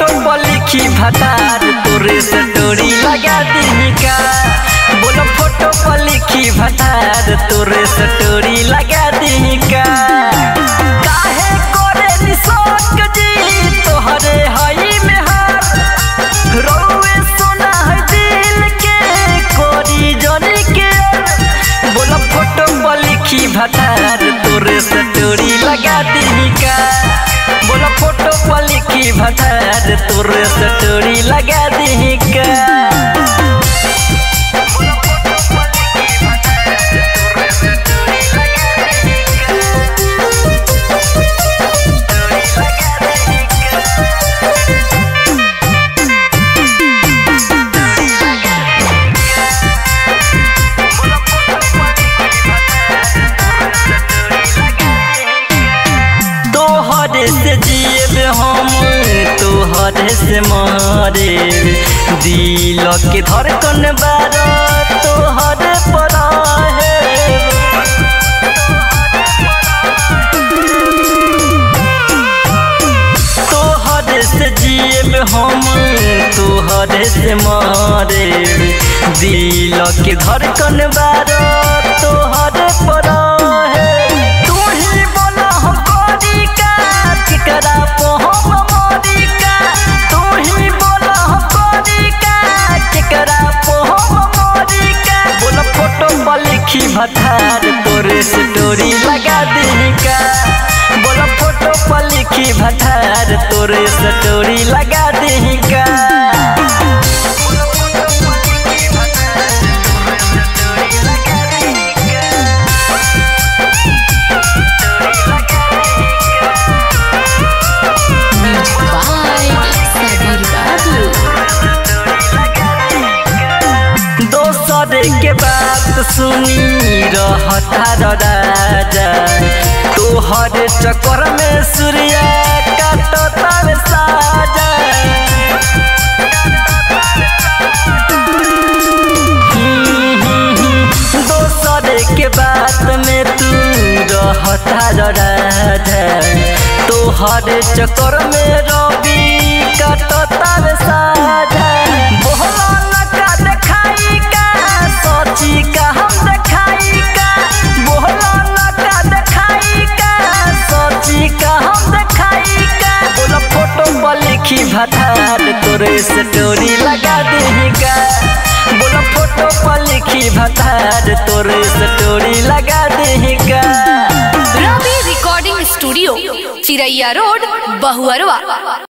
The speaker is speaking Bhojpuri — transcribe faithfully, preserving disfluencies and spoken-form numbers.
फोटो पर लिखी भतार तोरे स्टोरी लगा दी का। बोलो फोटो पर लिखी भतार तोरे स्टोरी लगा दी का। काहे करे निशोक जी तोहरे हई में हार रोवे सोना है दिल के कोरी जनी के। बोलो फोटो पर लिखी भतार तोरे स्टोरी लगा दी का। बोलो फोटो पर लिखी भतार तोरे स्टोरी लगा दी का। से जीव हम तोहरे से मारे दिल के धड़कन बारा तोहरे पर है। तोहरे से जीव हम तोहरे से मारे दिल के धड़कन बारा तोहरे पर है। तू ही बोला हम कोरी का केकरा पे हम मोरी का। तू ही बोला हम कोरी का केकरा पे हम मोरी का। बोला फोटो पर लिखी भतार तोरे स्टोरी लगा दी का। बोला फोटो पर लिखी भतार तोरे स्टोरी लगा दी का। के बात सुनी रहता राजा तोहर चक्कर में सूर्या काटता साजा। दोसर के बात में तू रहता राजा तोहर चक्कर में रवि काटता साजा। बोला लगा देखाई का सोची का हम देखाई का। बोला लगा देखाई का सोची का हम देखाई का। बोला फोटो पर लिखी भतार तोरे स्टोरी लगा दी का। बोला फोटो पर लिखी भतार तोरे स्टोरी लगा दी का। Ravi recording studio Chiraiya road Bahuarwa.